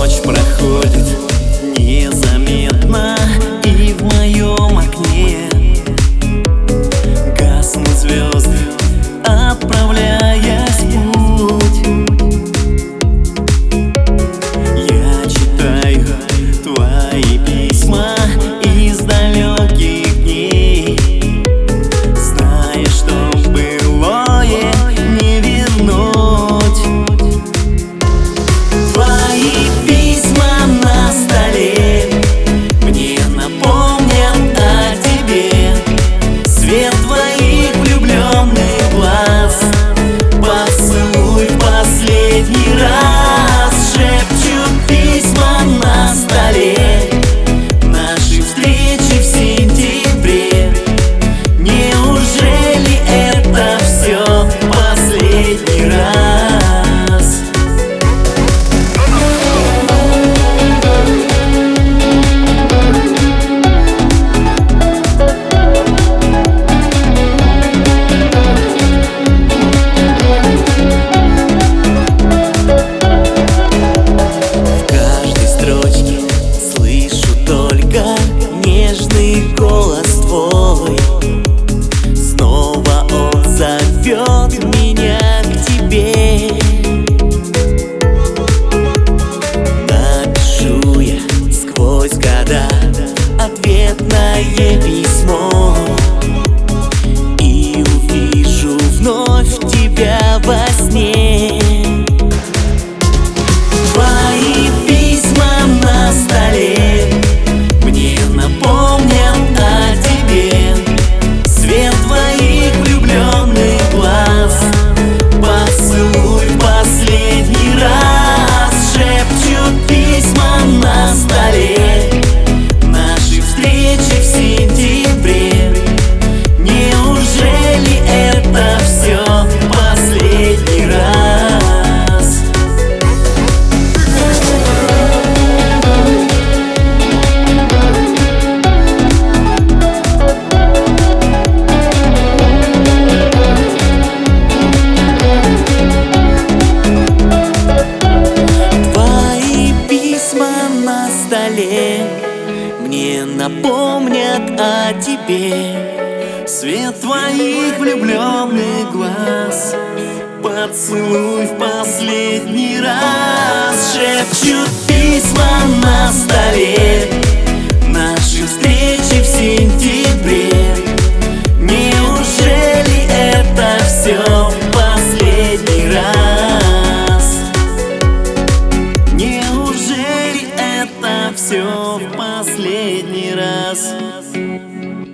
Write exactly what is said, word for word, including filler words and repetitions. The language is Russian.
Ночь проходит незаметно, и в моем окне гаснут звезды, отправляясь в путь. Я читаю твои письма из далеких дней, зная, что былое не вернуть. Твои письма на столе мне напомнят о тебе. Свет твоих влюбленных глаз, поцелуй в последний раз. Шепчут письма на столе наши встречи в сентябре. Неужели это все последний раз? Слышу только нежный голос твой. Снова он зовет меня к тебе. Напишу я сквозь года ответное письмо и увижу вновь тебя во сне. Твои письма на столе мне напомнят о тебе. Свет твоих влюбленных глаз, поцелуй в последний раз. Шепчут письма на столе наши встречи в сентябре. Неужели это все последний раз? На столе мне напомнят о тебе. Свет твоих влюбленных глаз, поцелуй в последний раз. Шепчут письма на столе наши встречи в сентябре. Неужели это все последний раз? Неужели это все в последний раз?